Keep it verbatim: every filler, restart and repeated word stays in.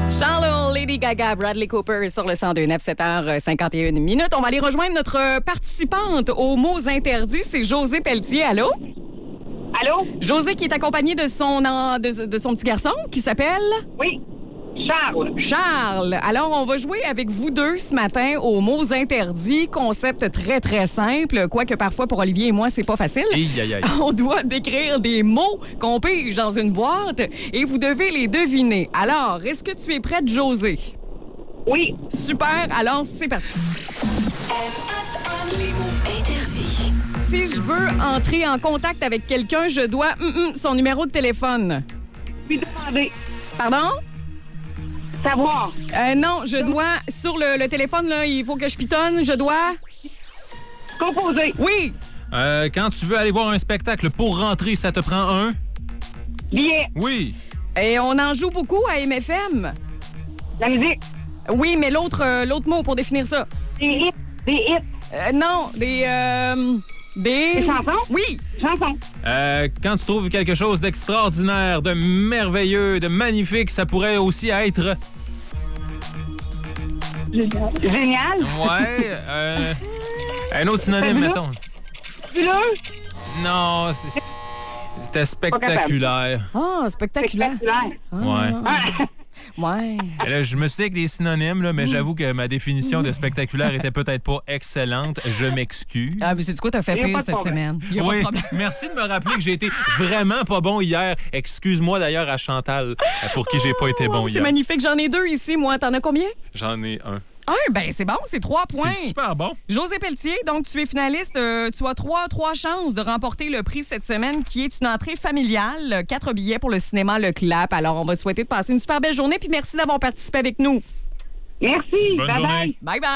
Charles, Lady Gaga, Bradley Cooper sur le cent deux neuf, sept heures cinquante et une minutes. On va aller rejoindre notre participante aux mots interdits. C'est Josée Pelletier. Allô? Allô? Josée qui est accompagnée de son, en- de, de son petit garçon qui s'appelle... Oui. Charles. Charles. Alors, on va jouer avec vous deux ce matin aux mots interdits. Concept très, très simple. Quoique parfois, pour Olivier et moi, c'est pas facile. Aïe, aïe, aïe. On doit décrire des mots qu'on pige dans une boîte et vous devez les deviner. Alors, est-ce que tu es prête, Josée? Oui. Super. Alors, c'est parti. Les mots interdits. Si je veux entrer en contact avec quelqu'un, je dois hum, hum, son numéro de téléphone. Puis demander. Pardon? Savoir. Euh, non, je dois, sur le, le téléphone, là, il faut que je pitonne, je dois... Composer. Oui! Euh, quand tu veux aller voir un spectacle, pour rentrer, ça te prend un? Billet. Oui. Et on en joue beaucoup à M F M. La musique. Oui, mais l'autre euh, l'autre mot pour définir ça. Des hits. Des hits. Euh, non, des... euh, des... Des chansons. Oui! Chansons. Euh, quand tu trouves quelque chose d'extraordinaire, de merveilleux, de magnifique, ça pourrait aussi être... Génial. Ouais. euh, un autre synonyme, Fabuleux. mettons. Fabuleux. Non, c'est- c'était spectaculaire. Ah, spectaculaire. Spectaculaire. Ouais. Ah. Ouais. Et là, je me sais que des synonymes, là, mais j'avoue que ma définition de spectaculaire était peut-être pas excellente. Je m'excuse. Ah, mais c'est du quoi t'as fait Y a pas pire de cette problème. semaine? Y a pas de Oui, problème. merci de me rappeler que j'ai été vraiment pas bon hier. Excuse-moi d'ailleurs à Chantal, euh, pour qui j'ai pas été bon Oh, c'est hier. magnifique. J'en ai deux ici, moi. T'en as combien? J'en ai un. Un, ben c'est bon, c'est trois points. C'est super bon. Josée Pelletier, donc tu es finaliste. euh, tu as trois, trois chances de remporter le prix cette semaine qui est une entrée familiale. Quatre billets pour le cinéma Le Clap. Alors, on va te souhaiter de passer une super belle journée puis merci d'avoir participé avec nous. Merci. Bonne Bye journée. bye. Bye bye.